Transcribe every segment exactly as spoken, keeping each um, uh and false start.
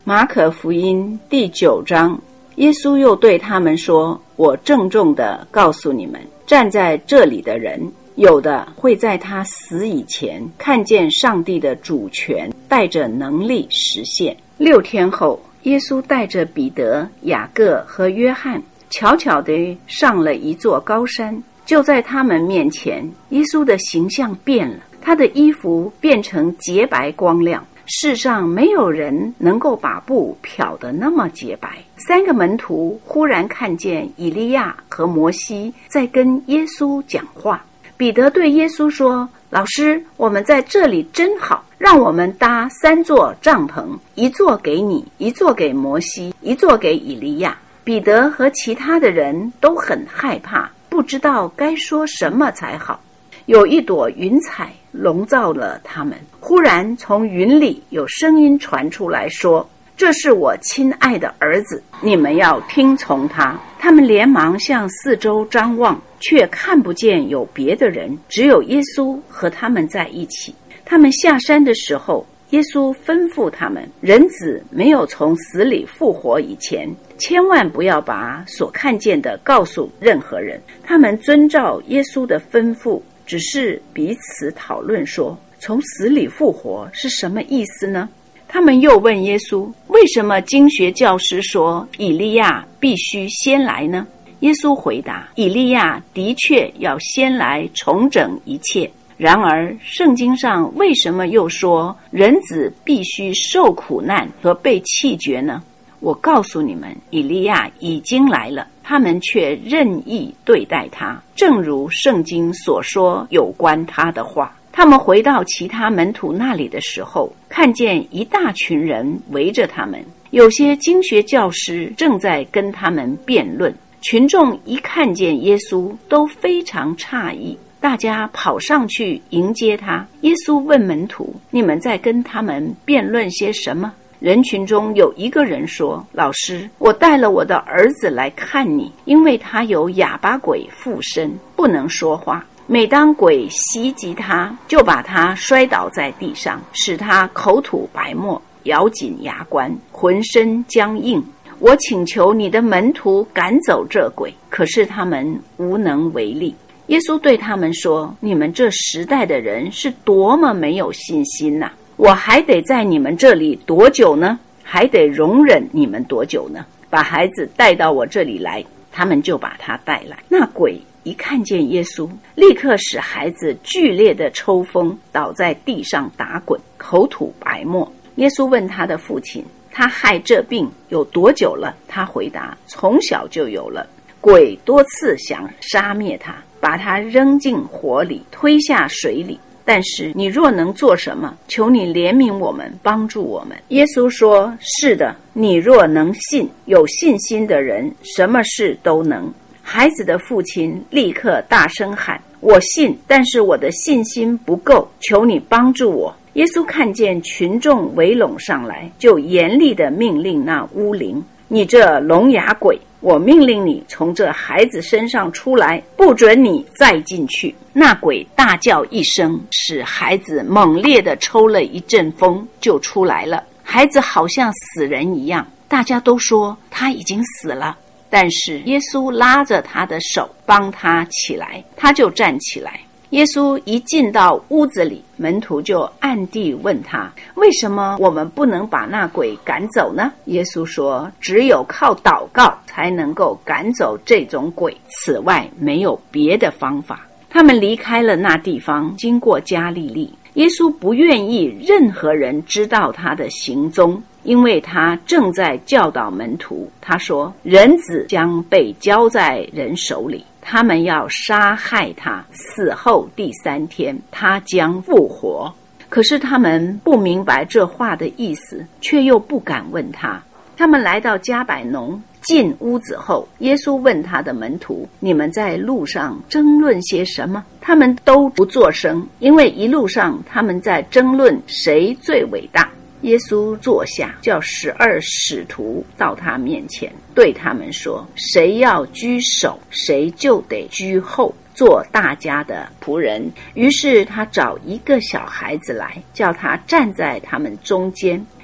马可福音第九章，耶稣又对他们说，我郑重地告诉你们，站在这里的人，有的会在他死以前看见上帝的主权带着能力实现。六天后，耶稣带着彼得、雅各和约翰悄悄地上了一座高山，就在他们面前，耶稣的形象变了，他的衣服变成洁白光亮，世上没有人能够把布漂得那么洁白。三个门徒忽然看见以利亚和摩西在跟耶稣讲话。彼得对耶稣说，老师，我们在这里真好，让我们搭三座帐篷，一座给你，一座给摩西，一座给以利亚。彼得和其他的人都很害怕，不知道该说什么才好。有一朵云彩笼罩了他们，忽然从云里有声音传出来说，这是我亲爱的儿子，你们要听从他。他们连忙向四周张望，却看不见有别的人，只有耶稣和他们在一起。他们下山的时候，耶稣吩咐他们，人子没有从死里复活以前，千万不要把所看见的告诉任何人。他们遵照耶稣的吩咐，只是彼此讨论说，从死里复活是什么意思呢？他们又问耶稣，为什么经学教师说以利亚必须先来呢？耶稣回答，以利亚的确要先来重整一切，然而圣经上为什么又说人子必须受苦难和被弃绝呢？我告诉你们，以利亚已经来了，他们却任意对待他，正如圣经所说有关他的话。他们回到其他门徒那里的时候，看见一大群人围着他们，有些经学教师正在跟他们辩论。群众一看见耶稣都非常诧异，大家跑上去迎接他。耶稣问门徒，你们在跟他们辩论些什么？人群中有一个人说，老师，我带了我的儿子来看你，因为他有哑巴鬼附身，不能说话。每当鬼袭击他，就把他摔倒在地上，使他口吐白沫，咬紧牙关，浑身僵硬。我请求你的门徒赶走这鬼，可是他们无能为力。耶稣对他们说，你们这时代的人是多么没有信心啊！我还得在你们这里多久呢？还得容忍你们多久呢？把孩子带到我这里来。他们就把他带来。那鬼一看见耶稣，立刻使孩子剧烈的抽风，倒在地上打滚，口吐白沫。耶稣问他的父亲，他害这病有多久了？他回答，从小就有了。鬼多次想杀灭他，把他扔进火里，推下水里。但是你若能做什么，求你怜悯我们，帮助我们。耶稣说，是的，你若能信，有信心的人什么事都能。孩子的父亲立刻大声喊，我信，但是我的信心不够，求你帮助我。耶稣看见群众围拢上来，就严厉地命令那污灵，你这聋哑鬼，我命令你从这孩子身上出来，不准你再进去。那鬼大叫一声，使孩子猛烈地抽了一阵风，就出来了。孩子好像死人一样，大家都说他已经死了。但是耶稣拉着他的手，帮他起来，他就站起来。耶稣一进到屋子里，门徒就暗地问他，为什么我们不能把那鬼赶走呢？耶稣说，只有靠祷告才能够赶走这种鬼，此外没有别的方法。他们离开了那地方，经过加利利。耶稣不愿意任何人知道他的行踪，因为他正在教导门徒。他说，人子将被交在人手里，他们要杀害他，死后第三天他将复活。可是他们不明白这话的意思，却又不敢问他。他们来到迦百农，进屋子后，耶稣问他的门徒，你们在路上争论些什么？他们都不作声，因为一路上他们在争论谁最伟大。耶稣坐下，叫十二使徒到他面前，对他们说，谁要居首，谁就得居后，做大家的仆人。于是他找一个小孩子来，叫他站在他们中间。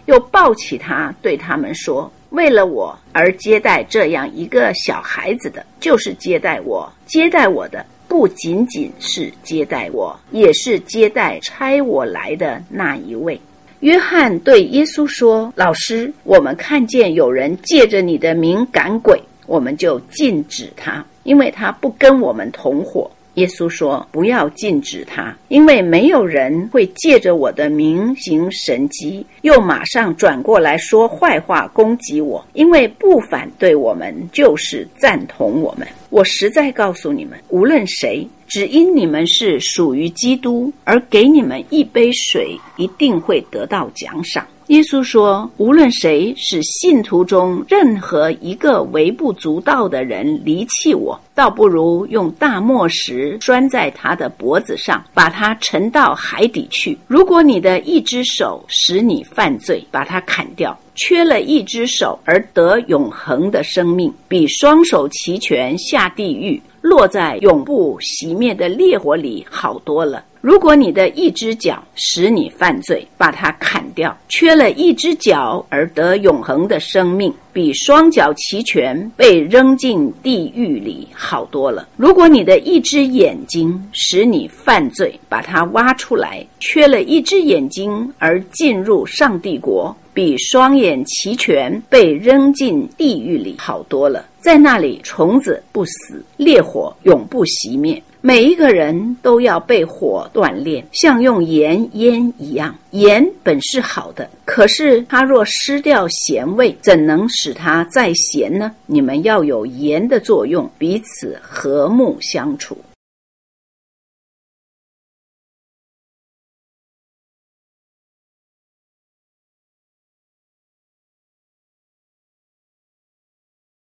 又抱起他，对他们说：为了我而接待这样一个小孩子的，就是接待我。接待我的不仅仅是接待我，也是接待差我来的那一位。约翰对耶稣说：老师，我们看见有人借着你的名赶鬼，我们就禁止他，因为他不跟我们同伙。耶稣说：不要禁止他，因为没有人会借着我的名行神迹，又马上转过来说坏话攻击我，因为不反对我们，就是赞同我们。我实在告诉你们，无论谁只因你们是属于基督，而给你们一杯水，一定会得到奖赏。耶稣说，无论谁使信徒中任何一个微不足道的人离弃我，倒不如用大磨石拴在他的脖子上，把他沉到海底去。如果你的一只手使你犯罪，把它砍掉，缺了一只手而得永恒的生命，比双手齐全下地狱，落在永不熄灭的烈火里好多了。如果你的一只脚使你犯罪，把它砍掉，缺了一只脚而得永恒的生命，比双脚齐全被扔进地狱里好多了。如果你的一只眼睛使你犯罪，把它挖出来，缺了一只眼睛而进入上帝国，比双眼齐全被扔进地狱里好多了。在那里虫子不死，烈火永不熄灭。每一个人都要被火锻炼，像用盐腌一样。盐本是好的，可是它若失掉咸味，怎能使它再咸呢？你们要有盐的作用，彼此和睦相处。